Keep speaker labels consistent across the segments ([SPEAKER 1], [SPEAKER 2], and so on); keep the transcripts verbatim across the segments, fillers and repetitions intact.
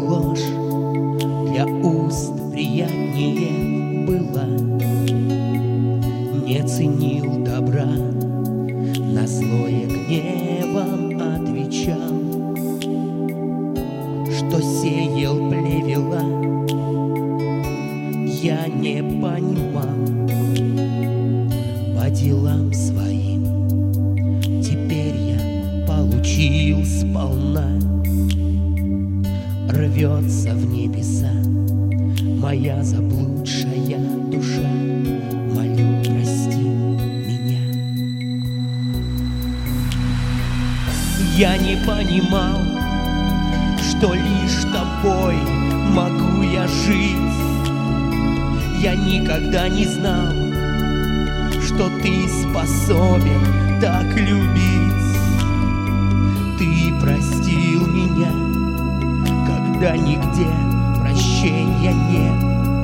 [SPEAKER 1] ложь для уст приятнее была. Не ценил добра, на злое гневом отвечал. Что сеял плевела, я не понимал. По делам своим теперь я получил сполна. Рвется в небеса моя заблудшая душа. Молю, прости меня. Я не понимал, что лишь тобой могу я жить. Я никогда не знал, что ты способен так любить. Ты простил меня, когда нигде прощения нет.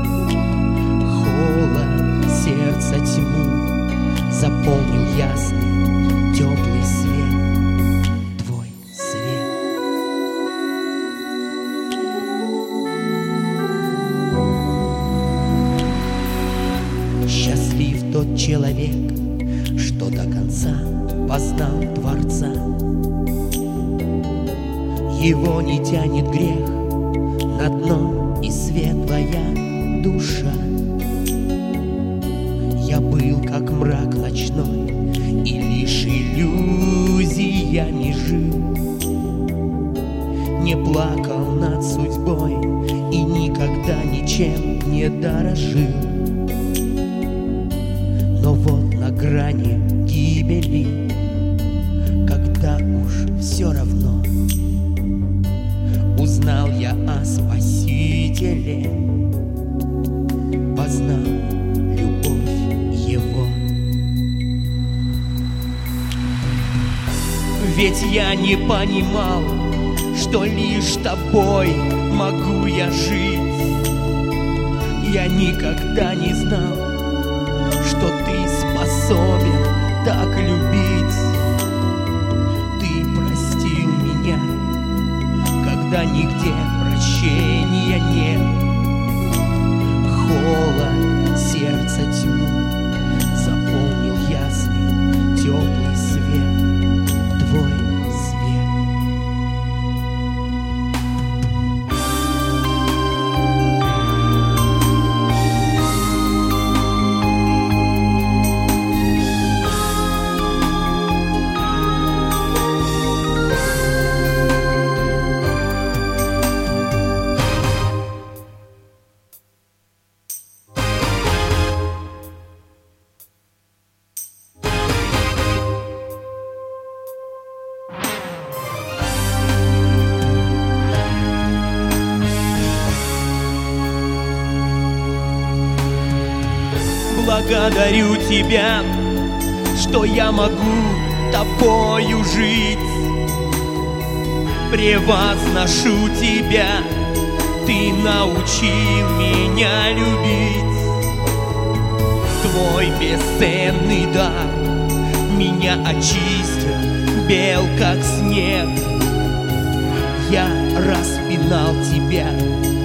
[SPEAKER 1] Холод сердца тьму заполнил ясный теплый свет. Твой свет. Счастлив тот человек, что до конца познал Творца. Его не тянет грех на дно и светлая душа. Я был как мрак ночной, и лишь иллюзиями жил. Не плакал над судьбой и никогда ничем не дорожил. Но вот на грани гибели, когда уж все равно, узнал я о Спасителе, познал любовь Его. Ведь я не понимал, что лишь тобой могу я жить. Я никогда не знал, что ты способен так любить. Ты простил меня, когда нигде прощения нет. Холод сердца тьму заполнил ясный теплый свет. Твой свет. Благодарю тебя, что я могу тобою жить. Превозношу тебя, ты научил меня любить. Твой бесценный дар меня очистил, бел как снег. Я распинал тебя